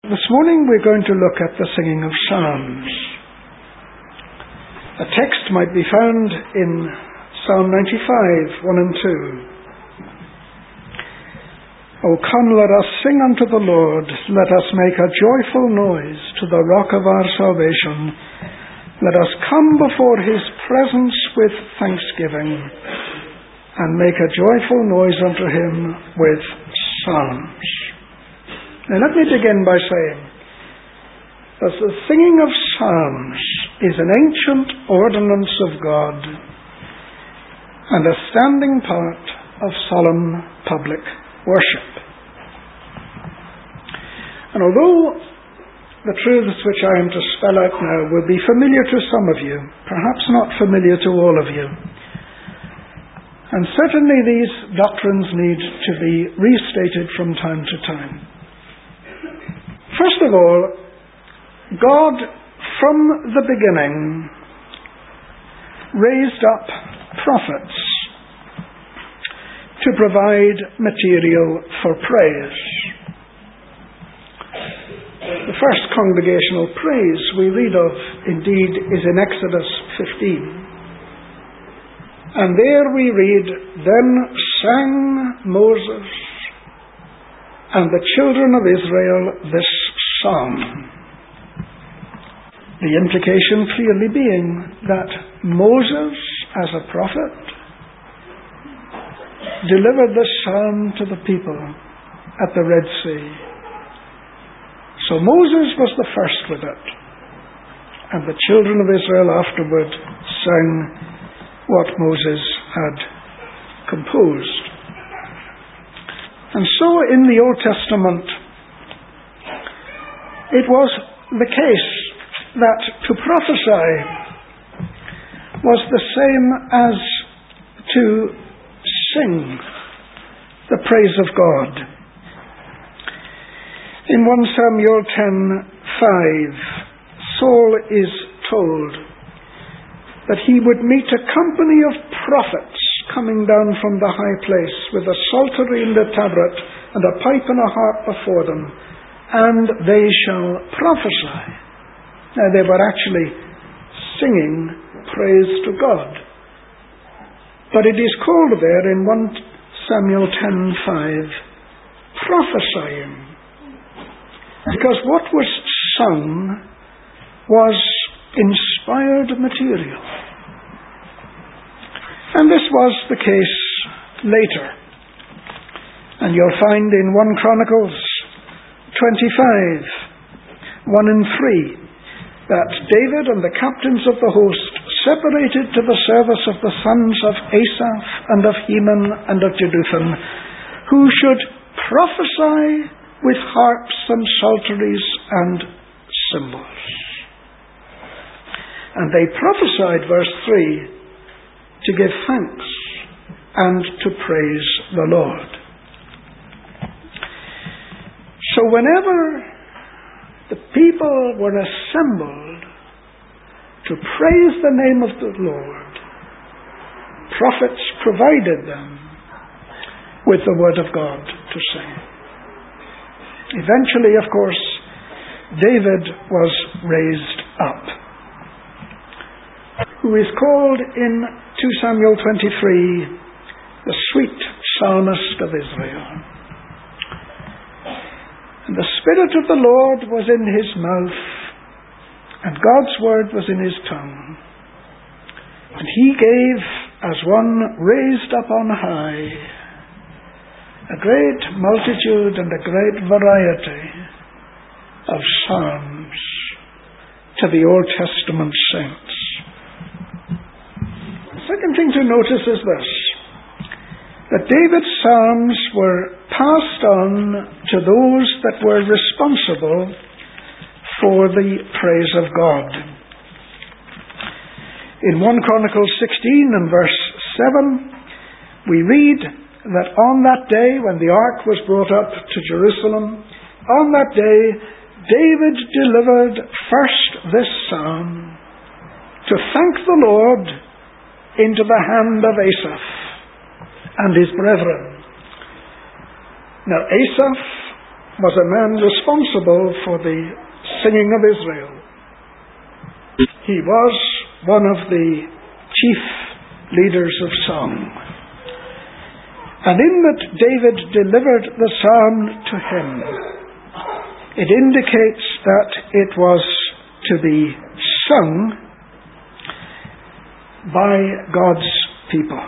This morning we're going to look at the singing of psalms. A text might be found in Psalm 95, 1 and 2. O come, let us sing unto the Lord, let us make a joyful noise to the rock of our salvation. Let us come before his presence with thanksgiving, and make a joyful noise unto him with psalms. Now let me begin by saying that the singing of psalms is an ancient ordinance of God and a standing part of solemn public worship. And although the truths which I am to spell out now will be familiar to some of you, perhaps not familiar to all of you, and certainly these doctrines need to be restated from time to time. First of all, God from the beginning raised up prophets to provide material for praise. The first congregational praise we read of, indeed, is in Exodus 15. And there we read, Then sang Moses and the children of Israel this psalm. The implication clearly being that Moses, as a prophet, delivered this psalm to the people at the Red Sea. So Moses was the first with it, and the children of Israel afterward sang what Moses had composed. And so in the Old Testament, it was the case that to prophesy was the same as to sing the praise of God. In 1 Samuel 10:5, Saul is told that he would meet a company of prophets coming down from the high place with a psaltery and a tabret and a pipe and a harp before them, and they shall prophesy. Now they were actually singing praise to God. But it is called there in 1 Samuel 10:5 prophesying, because what was sung was inspired material. And this was the case later. And you'll find in 1 Chronicles 25, 1 and 3, that David and the captains of the host separated to the service of the sons of Asaph and of Heman and of Jeduthun, who should prophesy with harps and psalteries and cymbals. And they prophesied, verse 3, to give thanks and to praise the Lord. So whenever the people were assembled to praise the name of the Lord, prophets provided them with the word of God to sing. Eventually, of course, David was raised up, who is called in 2 Samuel 23 the sweet psalmist of Israel. And the Spirit of the Lord was in his mouth, and God's word was in his tongue. And he gave, as one raised up on high, a great multitude and a great variety of psalms to the Old Testament saints. The second thing to notice is this, that David's psalms were passed on to those that were responsible for the praise of God. In 1 Chronicles 16 and verse 7, we read that on that day when the ark was brought up to Jerusalem, on that day David delivered first this psalm to thank the Lord into the hand of Asaph and his brethren. Now Asaph was a man responsible for the singing of Israel. He was one of the chief leaders of song. And in that David delivered the psalm to him, it indicates that it was to be sung by God's people.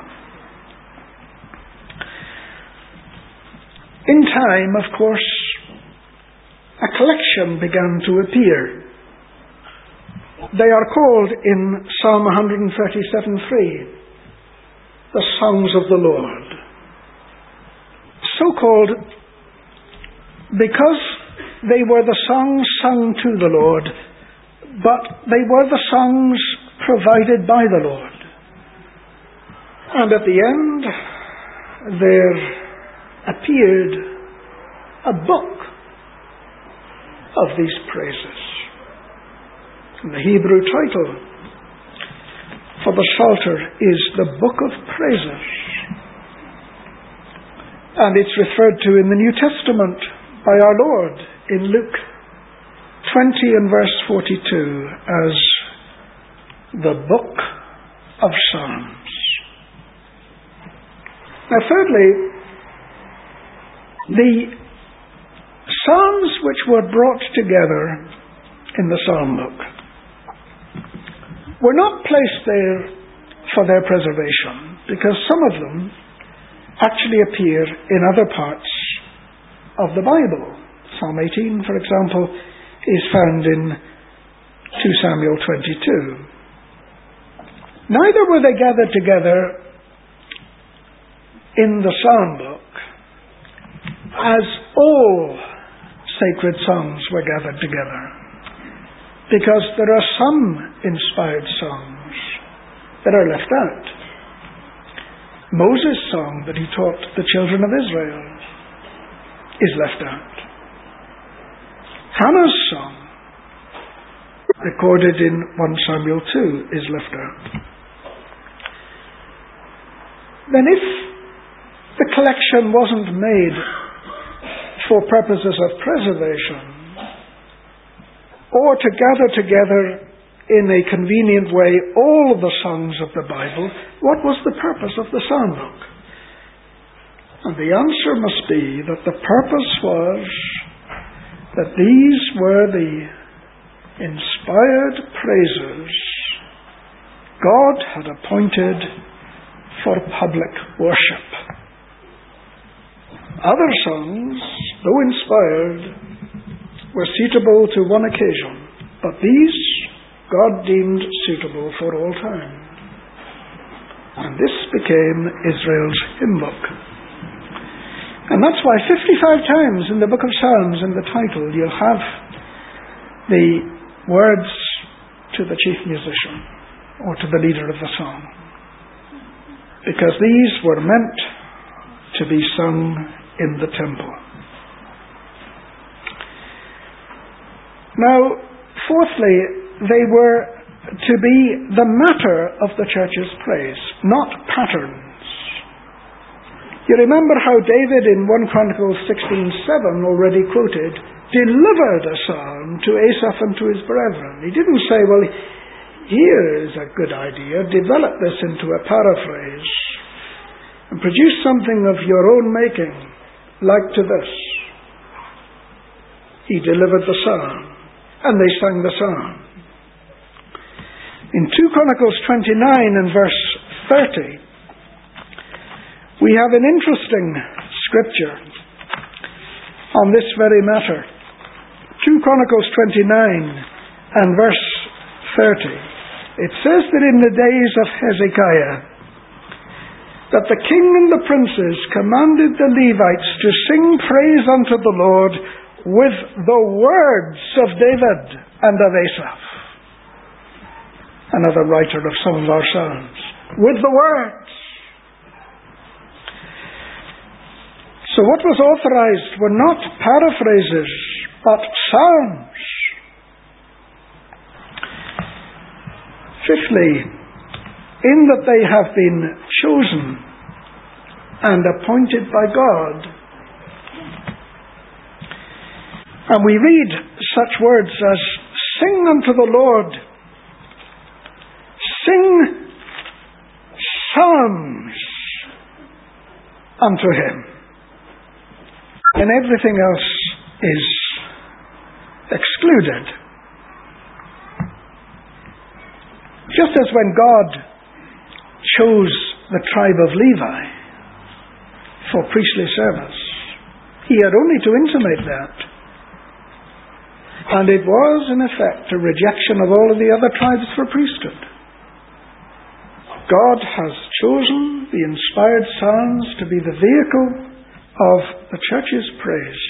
In time, of course, a collection began to appear. They are called in Psalm 137:3, the songs of the Lord. So called because they were the songs sung to the Lord, but they were the songs provided by the Lord. And at the end, there appeared a book of these praises. And the Hebrew title for the Psalter is the Book of Praises. And it's referred to in the New Testament by our Lord in Luke 20 and verse 42 as the Book of Psalms. Now thirdly, the Psalms which were brought together in the Psalm book were not placed there for their preservation, because some of them actually appear in other parts of the Bible. Psalm 18, for example, is found in 2 Samuel 22. Neither were they gathered together in the Psalm book as all sacred songs were gathered together, because there are some inspired songs that are left out. Moses' song that he taught the children of Israel is left out. Hannah's song, recorded in 1 Samuel 2, is left out. Then if the collection wasn't made for purposes of preservation, or to gather together in a convenient way all the songs of the Bible, what was the purpose of the Psalm book? And the answer must be that the purpose was that these were the inspired praises God had appointed for public worship. Other songs, though inspired, were suitable to one occasion, but these God deemed suitable for all time. And this became Israel's hymn book. And that's why 55 times in the book of Psalms, in the title, you'll have the words to the chief musician or to the leader of the song. Because these were meant to be sung in the temple. Now, fourthly, they were to be the matter of the church's praise, not patterns. You remember how David in 1 Chronicles 16:7, already quoted, delivered a psalm to Asaph and to his brethren. He didn't say, well, here is a good idea, develop this into a paraphrase and produce something of your own making, like to this. He delivered the psalm, and they sang the psalm. In 2 Chronicles 29 and verse 30, we have an interesting scripture on this very matter. 2 Chronicles 29 and verse 30. It says that in the days of Hezekiah, that the king and the princes commanded the Levites to sing praise unto the Lord with the words of David and of Asaph, another writer of some of our psalms. With the words. So what was authorized were not paraphrases, but psalms. Fifthly, in that they have been chosen and appointed by God, And we read such words as, "Sing unto the Lord, sing psalms unto him." And everything else is excluded. Just as when God chose the tribe of Levi for priestly service, he had only to intimate that. And it was, in effect, a rejection of all of the other tribes for priesthood. God has chosen the inspired psalms to be the vehicle of the church's praise.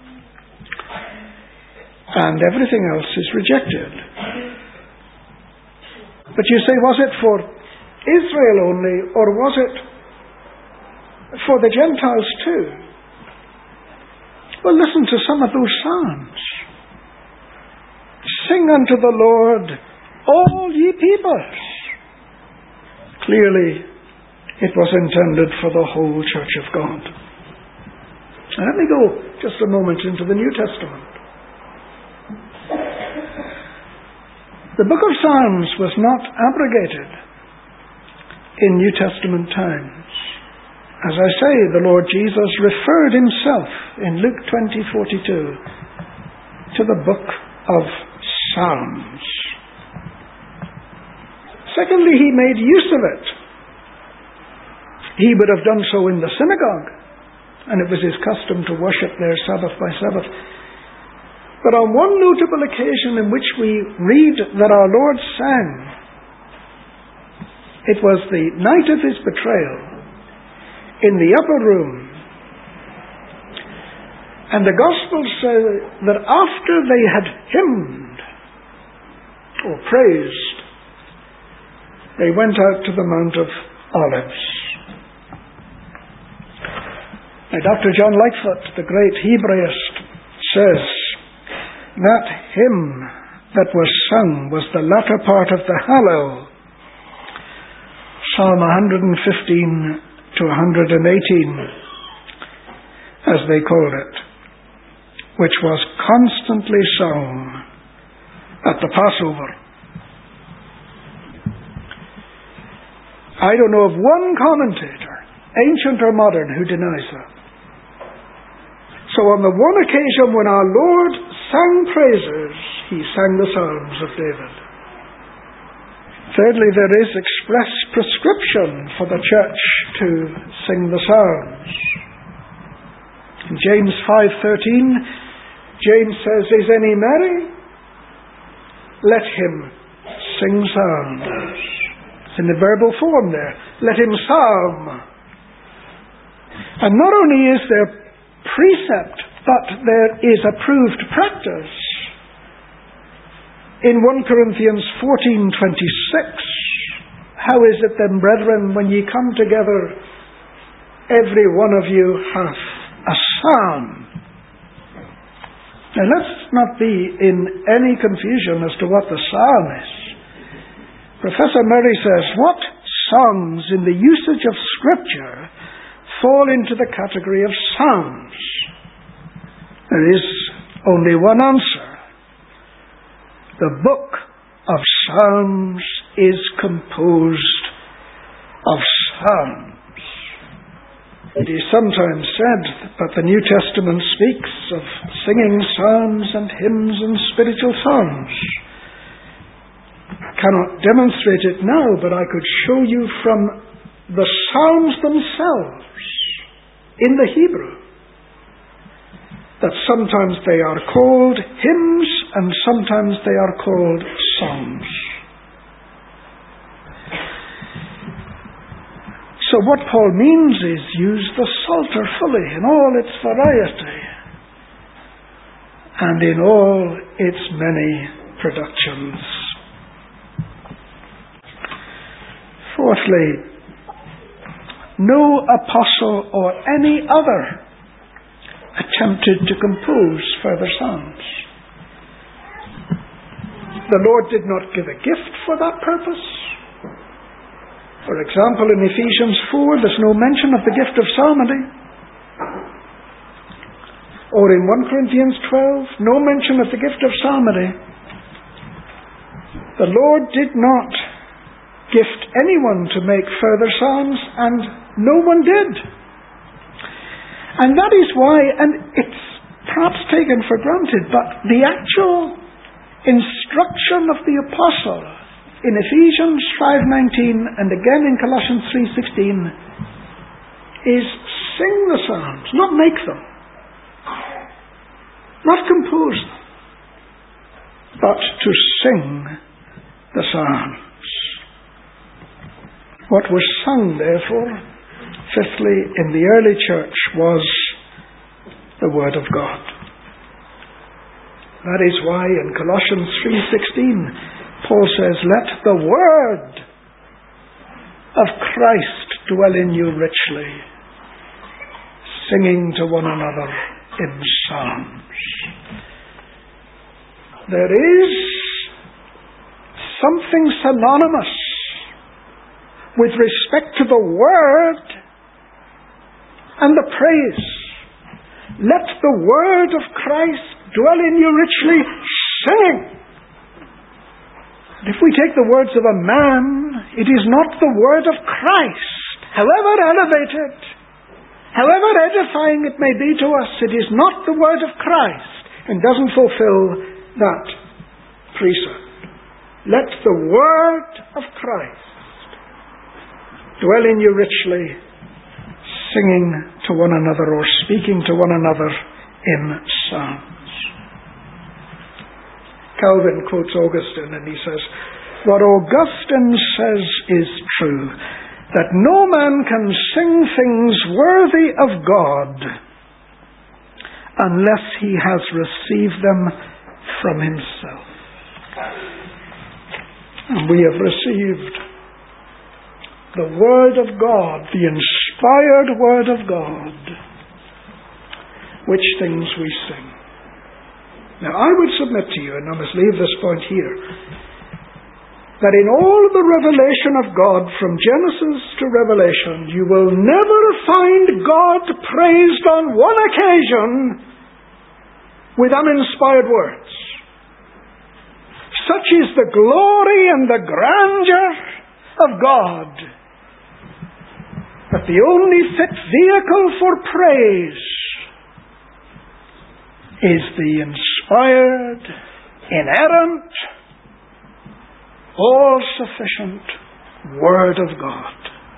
And everything else is rejected. But you say, was it for Israel only, or was it for the Gentiles too? Well, listen to some of those psalms. "Sing unto the Lord, all ye peoples." Clearly, it was intended for the whole church of God. Now, let me go just a moment into the New Testament. The book of Psalms was not abrogated in New Testament times. As I say, the Lord Jesus referred himself in Luke 20:42 to the book of Psalms. Secondly, he made use of it. He would have done so in the synagogue, and it was his custom to worship there Sabbath by Sabbath. But on one notable occasion in which we read that our Lord sang, it was the night of his betrayal in the upper room. And the Gospels say that after they had hymned or praised, they went out to the Mount of Olives. Now, Dr. John Lightfoot, the great Hebraist, says that hymn that was sung was the latter part of the Hallel, Psalm 115 to 118, as they called it, which was constantly sung at the Passover. I don't know of one commentator, ancient or modern, who denies that. So on the one occasion when our Lord sang praises, he sang the Psalms of David. Thirdly, there is express prescription for the church to sing the Psalms. In James 5:13, James says, "Is any merry? Let him sing psalms." It's in the verbal form there. Let him psalm. And not only is there precept, but there is approved practice. In 1 Corinthians 14:26, how is it then, brethren, when ye come together, every one of you hath a psalm? Now let's not be in any confusion as to what the psalm is. Professor Murray says, what songs in the usage of Scripture fall into the category of psalms? There is only one answer. The book of Psalms is composed of psalms. It is sometimes said that the New Testament speaks of singing psalms and hymns and spiritual songs. I cannot demonstrate it now, but I could show you from the psalms themselves in the Hebrew that sometimes they are called hymns and sometimes they are called songs. So what Paul means is use the Psalter fully in all its variety and in all its many productions. Fourthly, no apostle or any other attempted to compose further psalms. The Lord did not give a gift for that purpose. For example, in Ephesians 4, there's no mention of the gift of psalmody. Or in 1 Corinthians 12, no mention of the gift of psalmody. The Lord did not gift anyone to make further psalms, and no one did. And that is why, and it's perhaps taken for granted, but the actual instruction of the apostle in Ephesians 5:19 and again in Colossians 3:16 is sing the psalms, not make them, not compose them, but to sing the psalms. What was sung, therefore, fifthly, in the early church was the Word of God. That is why in Colossians 3:16 Paul says, "Let the Word of Christ dwell in you richly, singing to one another in psalms." There is something synonymous with respect to the Word and the praise. Let the Word of Christ dwell in you richly, singing. If we take the words of a man, it is not the Word of Christ. However elevated, however edifying it may be to us, it is not the Word of Christ and doesn't fulfill that precept. Let the Word of Christ dwell in you richly, singing to one another or speaking to one another in psalms. Calvin quotes Augustine and he says, "What Augustine says is true, that no man can sing things worthy of God unless he has received them from himself." And we have received the Word of God, the inspired Word of God, which things we sing. Now I would submit to you, and I must leave this point here, that in all the revelation of God from Genesis to Revelation, you will never find God praised on one occasion with uninspired words. Such is the glory and the grandeur of God, that the only fit vehicle for praise is the inspired, inerrant, all-sufficient Word of God.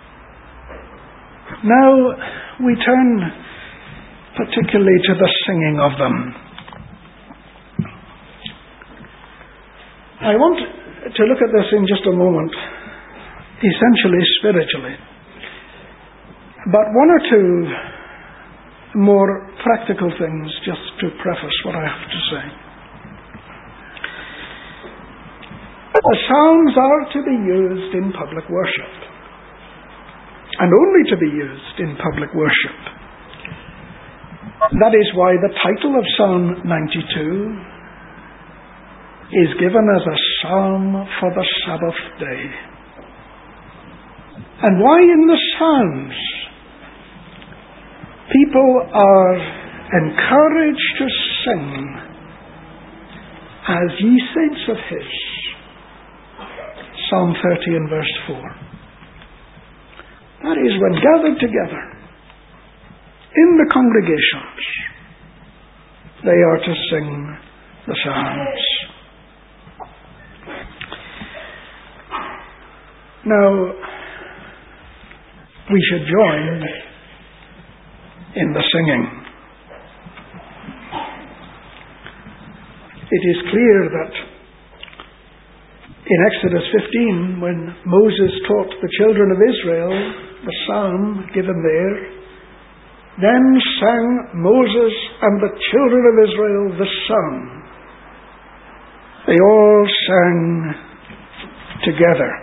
Now we turn particularly to the singing of them. I want to look at this in just a moment, essentially spiritually. But one or two more practical things just to preface what I have to say. The psalms are to be used in public worship, and only to be used in public worship. That is why the title of Psalm 92 is given as a psalm for the Sabbath day. And why in the Psalms people are encouraged to sing, "As ye saints of His," Psalm 30 and verse 4. That is, when gathered together in the congregations, they are to sing the Psalms. Now, we should join in the singing. It is clear that in Exodus 15, when Moses taught the children of Israel the psalm given there, "Then sang Moses and the children of Israel this psalm." They all sang together.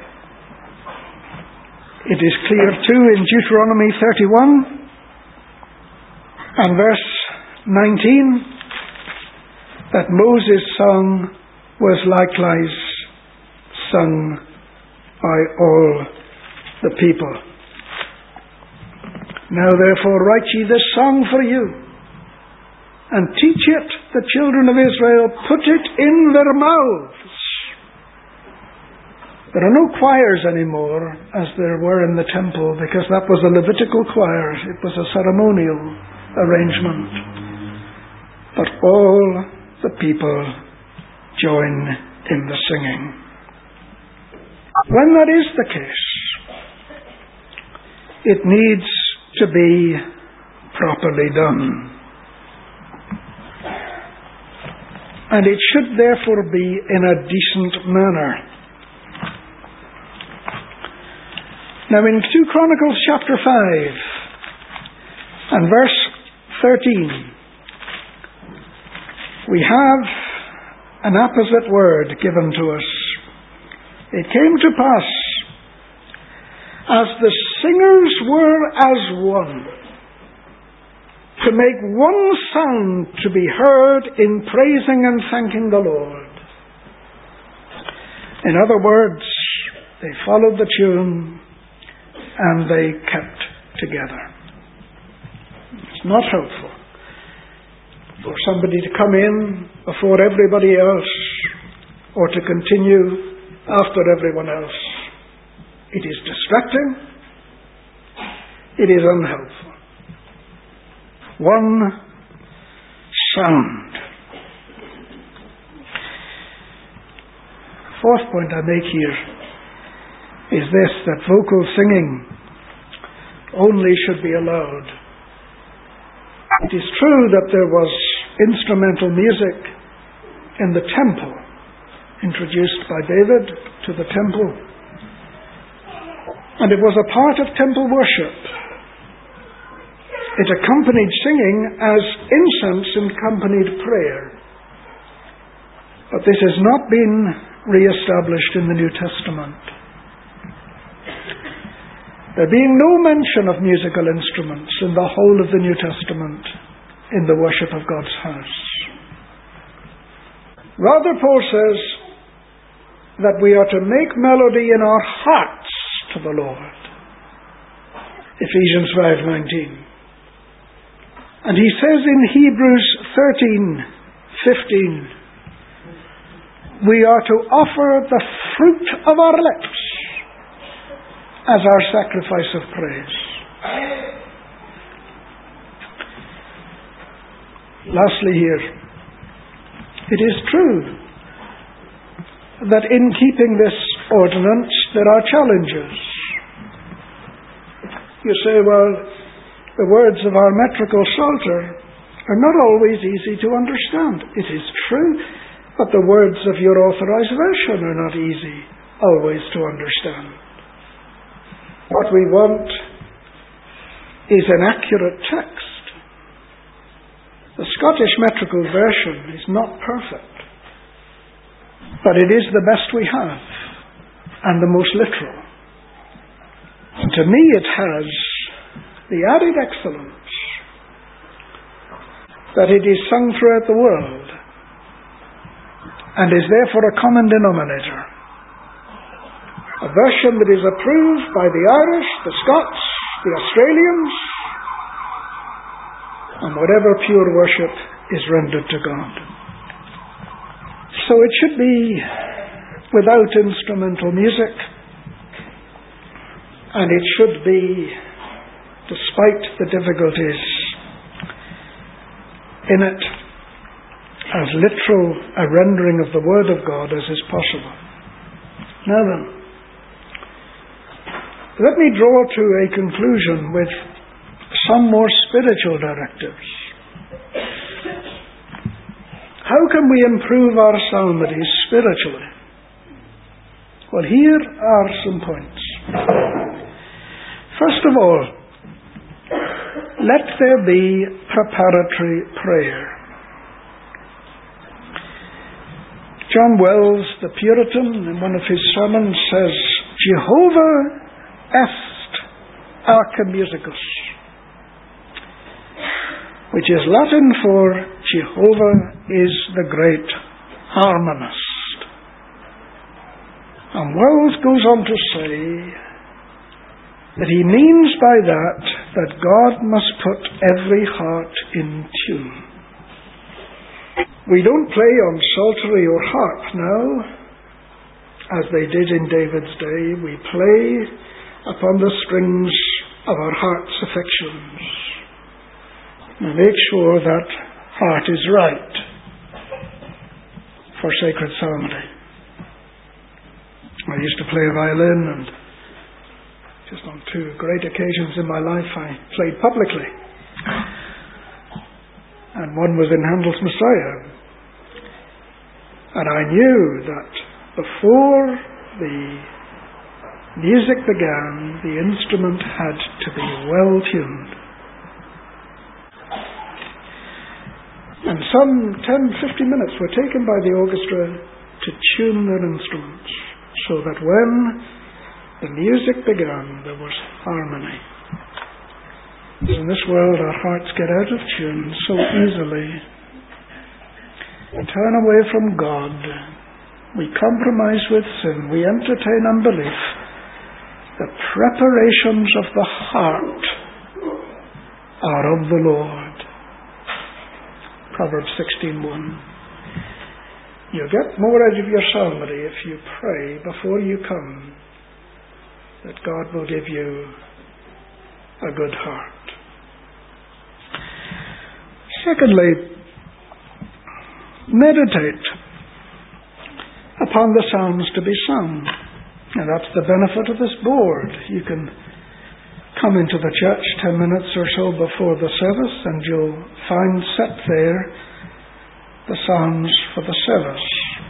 It is clear too in Deuteronomy 31 and verse 19 that Moses' song was likewise sung by all the people. "Now therefore write ye this song for you, and teach it, the children of Israel, put it in their mouths. There are no choirs anymore, as there were in the temple, because that was a Levitical choir. It was a ceremonial arrangement. But all the people join in the singing. When that is the case, it needs to be properly done. And it should therefore be in a decent manner. Now in 2 Chronicles chapter 5 and verse 13, we have an apposite word given to us. It came to pass, as the singers were as one, to make one sound to be heard in praising and thanking the Lord. In other words, they followed the tune and they kept together. It's not helpful for somebody to come in before everybody else or to continue after everyone else. It is distracting. It is unhelpful. One sound. Fourth point I make here is this, that vocal singing only should be allowed. It is true that there was instrumental music in the temple, introduced by David to the temple. And it was a part of temple worship. It accompanied singing as incense accompanied prayer. But this has not been re-established in the New Testament. There being no mention of musical instruments in the whole of the New Testament in the worship of God's house. Rather, Paul says that we are to make melody in our hearts to the Lord. Ephesians 5:19. And he says in Hebrews 13:15, we are to offer the fruit of our lips as our sacrifice of praise. Lastly here, it is true that in keeping this ordinance there are challenges. You say, well, the words of our metrical psalter are not always easy to understand. It is true, but the words of your authorized version are not easy always to understand. What we want is an accurate text. The Scottish metrical version is not perfect, but it is the best we have and the most literal. And to me it has the added excellence that it is sung throughout the world and is therefore a common denominator. A version that is approved by the Irish, the Scots, the Australians, and whatever pure worship is rendered to God. So it should be without instrumental music, and it should be, despite the difficulties in it, as literal a rendering of the Word of God as is possible. Now then, let me draw to a conclusion with some more spiritual directives. How can we improve our psalmodies spiritually? Well, here are some points. First of all, let there be preparatory prayer. John Wells, the Puritan, in one of his sermons says, Jehovah est archimusicus, which is Latin for Jehovah is the great harmonist. And Wells goes on to say that he means by that God must put every heart in tune. We don't play on psaltery or harp now, as they did in David's day. We play upon the strings of our heart's affections. Now make sure that heart is right for sacred psalmody. I used to play violin, and just on 2 great occasions in my life I played publicly. And one was in Handel's Messiah. And I knew that before the music began, the instrument had to be well tuned. And some 10-15 minutes were taken by the orchestra to tune their instruments, so that when the music began, there was harmony. In this world, our hearts get out of tune so easily. We turn away from God. We compromise with sin. We entertain unbelief. The preparations of the heart are of the Lord. Proverbs 16:1. You get more out of your psalmody if you pray before you come that God will give you a good heart. Secondly, meditate upon the psalms to be sung. And that's the benefit of this board. You can come into the church 10 minutes or so before the service, and you'll find set there the psalms for the service.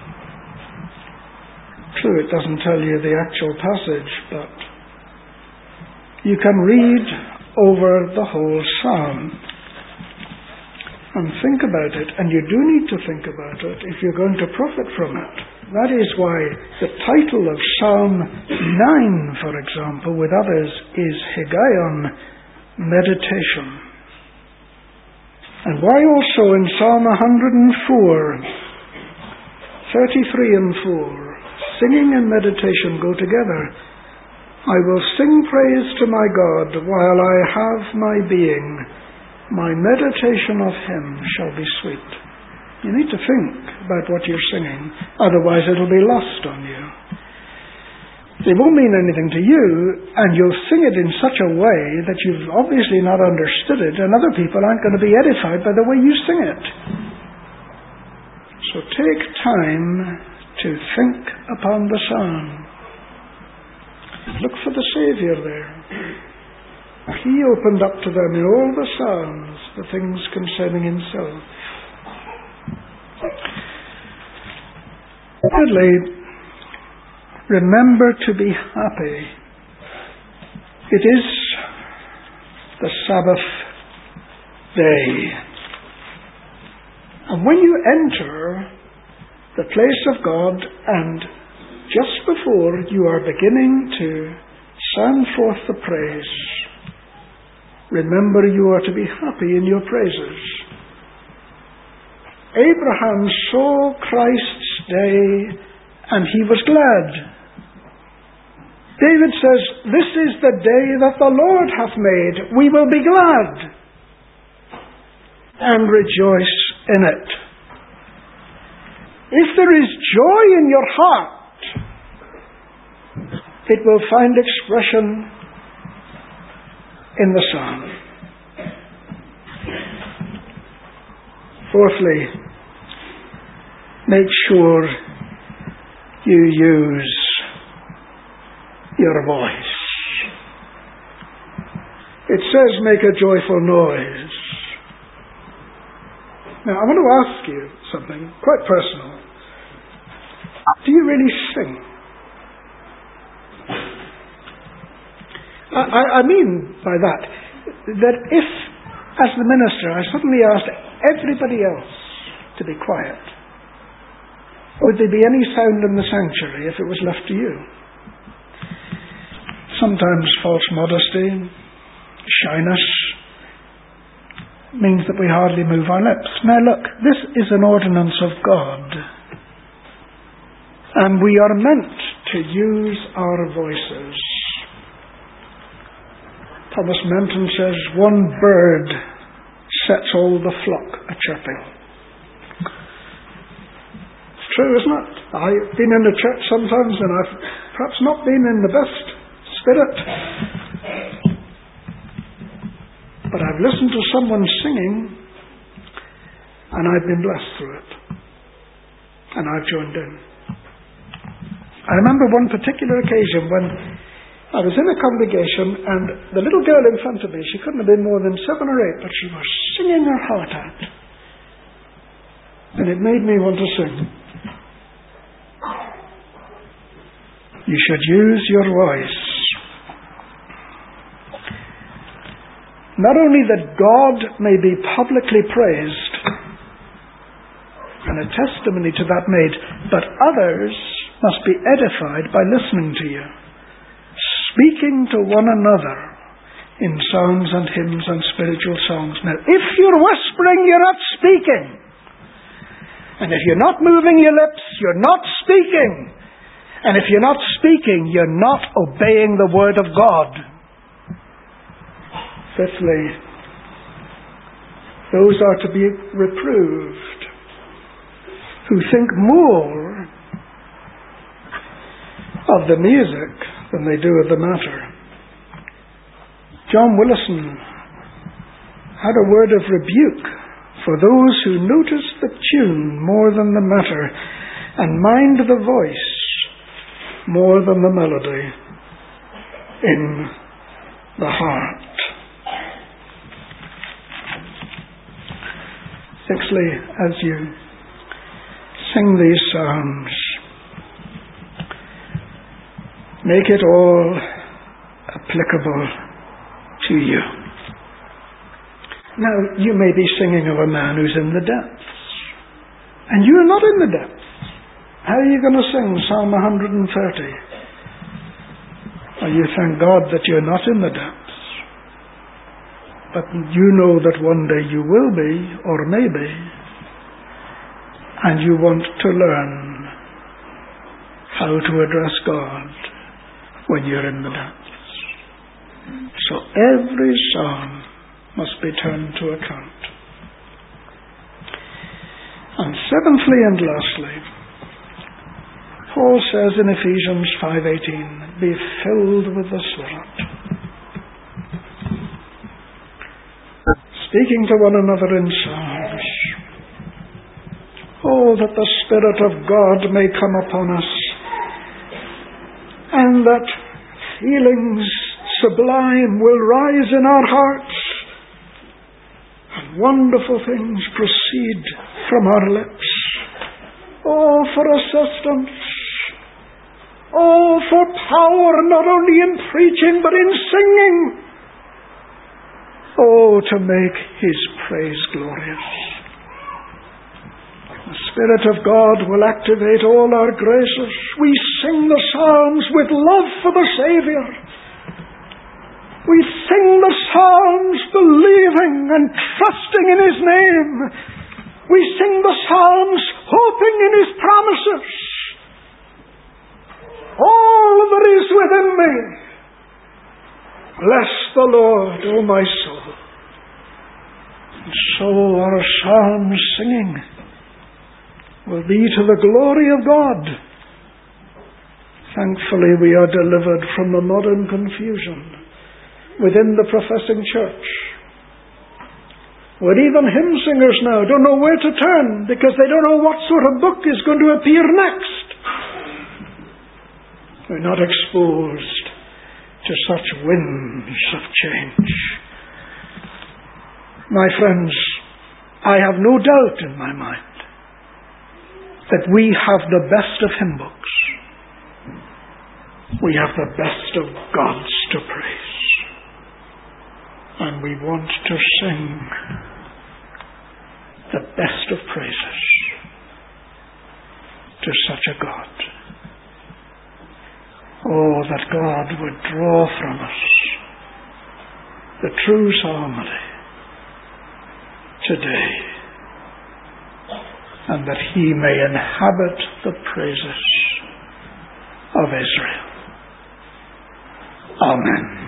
True, it doesn't tell you the actual passage, but you can read over the whole psalm and think about it, and you do need to think about it if you're going to profit from it. That is why the title of Psalm 9, for example, with others, is Higgaion, Meditation. And why also in Psalm 104, 33 and 4, singing and meditation go together. I will sing praise to my God while I have my being. My meditation of him shall be sweet. You need to think about what you're singing, otherwise it'll be lost on you. It won't mean anything to you, and you'll sing it in such a way that you've obviously not understood it, and other people aren't going to be edified by the way you sing it. So take time to think upon the psalm. Look for the Saviour there. He opened up to them in all the psalms the things concerning himself. Thirdly, remember to be happy. It is the Sabbath day. And when you enter the place of God, and just before you are beginning to sound forth the praise, remember you are to be happy in your praises. Abraham saw Christ's day and he was glad. David says, this is the day that the Lord hath made. We will be glad and rejoice in it. If there is joy in your heart, it will find expression in the psalm. Fourthly, make sure you use your voice. It says make a joyful noise. Now I want to ask you something quite personal. Do you really sing? I mean by that if, as the minister, I suddenly asked everybody else to be quiet, would there be any sound in the sanctuary if it was left to you? Sometimes false modesty, shyness, means that we hardly move our lips. Now look, this is an ordinance of God, and we are meant to use our voices. Thomas Menton says, one bird sets all the flock a-chirping. true, isn't it? I've been in the church sometimes and I've perhaps not been in the best spirit. But I've listened to someone singing and I've been blessed through it. And I've joined in. I remember one particular occasion when I was in a congregation and the little girl in front of me, she couldn't have been more than 7 or 8, but she was singing her heart out. And it made me want to sing. You should use your voice. Not only that God may be publicly praised, and a testimony to that made, but others must be edified by listening to you, speaking to one another in psalms and hymns and spiritual songs. Now, if you're whispering, you're not speaking. And if you're not moving your lips, you're not speaking. And if you're not speaking, you're not obeying the word of God. Fifthly, those are to be reproved who think more of the music than they do of the matter. John Willison had a word of rebuke for those who notice the tune more than the matter and mind the voice more than the melody in the heart. Sixthly, as you sing these psalms, make it all applicable to you. Now, you may be singing of a man who's in the depths, and you're not in the depths. How are you going to sing Psalm 130? Well, you thank God that you're not in the depths, but you know that one day you will be, or may be, and you want to learn how to address God when you're in the depths. So every psalm must be turned to account. And seventhly and lastly, Paul says in Ephesians 5:18, be filled with the Spirit, speaking to one another in psalms. Oh, that the Spirit of God may come upon us, and that feelings sublime will rise in our hearts, and wonderful things proceed from our lips. Oh, for assistance. Oh, for power, not only in preaching, but in singing. Oh, to make His praise glorious. The Spirit of God will activate all our graces. We sing the psalms with love for the Saviour. We sing the psalms believing and trusting in His name. We sing the psalms hoping in His promises. All that is within me, bless the Lord, O my soul. And so our psalm singing will be to the glory of God. Thankfully, we are delivered from the modern confusion within the professing church, where even hymn singers now don't know where to turn because they don't know what sort of book is going to appear next. We're not exposed to such winds of change. My friends, I have no doubt in my mind that we have the best of hymn books. We have the best of gods to praise. And we want to sing the best of praises to such a God. Oh, that God would draw from us the true psalmody today, and that He may inhabit the praises of Israel. Amen.